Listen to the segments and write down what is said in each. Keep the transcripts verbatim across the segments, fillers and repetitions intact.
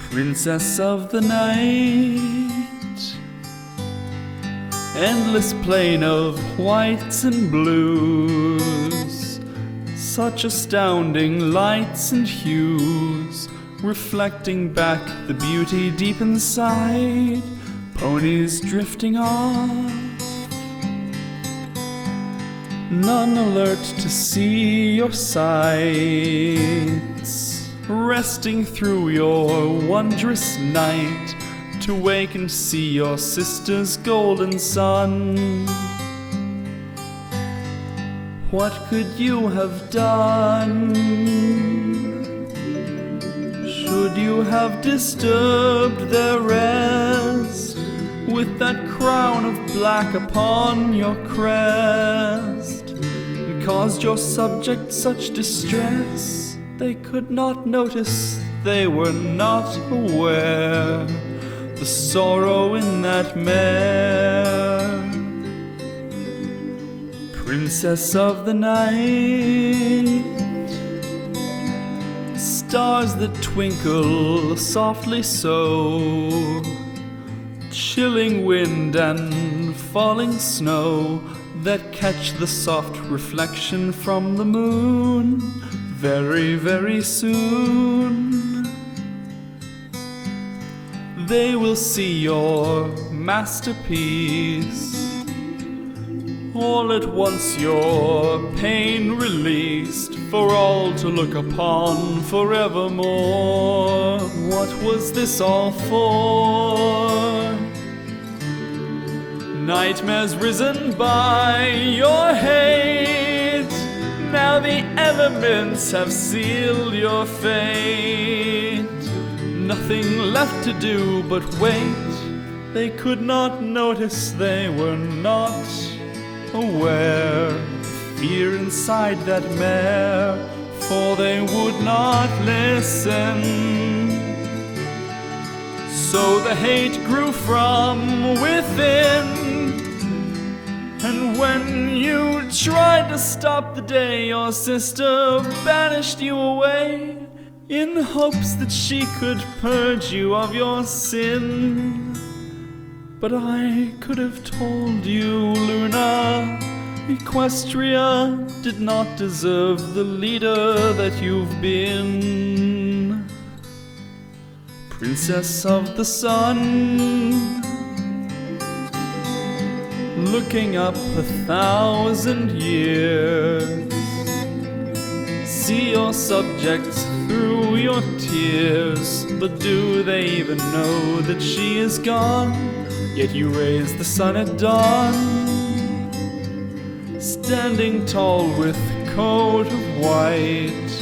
Princess of the night, endless plain of whites and blues, such astounding lights and hues, reflecting back the beauty deep inside, ponies drifting off, none alert to see your sights, resting through your wondrous night, to wake and see your sister's golden sun. What could you have done? Should you have disturbed their rest with that crown of black upon your crest, and caused your subjects such distress they could not notice, they were not aware, the sorrow in that mare? Princess of the night, stars that twinkle softly so, chilling wind and falling snow that catch the soft reflection from the moon very, very soon. They will see your masterpiece, all at once your pain released, for all to look upon forevermore. What was this all for? Nightmares risen by your hate, now the elements have sealed your fate. Nothing left to do but wait. They could not notice, they were not aware. Fear inside that mare, for they would not listen. So the hate grew from within, and when you tried to stop the day, your sister banished you away, in hopes that she could purge you of your sin. But I could have told you, Luna, Equestria did not deserve the leader that you've been. Princess of the sun, looking up a thousand years, see your subjects through your tears, but do they even know that she is gone? Yet you raise the sun at dawn, standing tall with coat of white,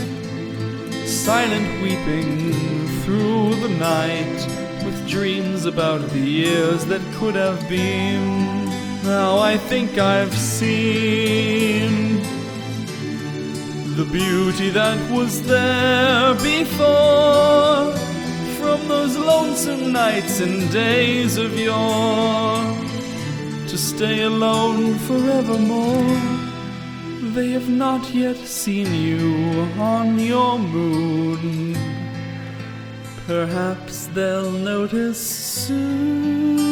silent weeping through the night, with dreams about the years that could have been. Now I think I've seen the beauty that was there before, from those lonesome nights and days of yore, to stay alone forevermore. They have not yet seen you on your moon, perhaps they'll notice soon.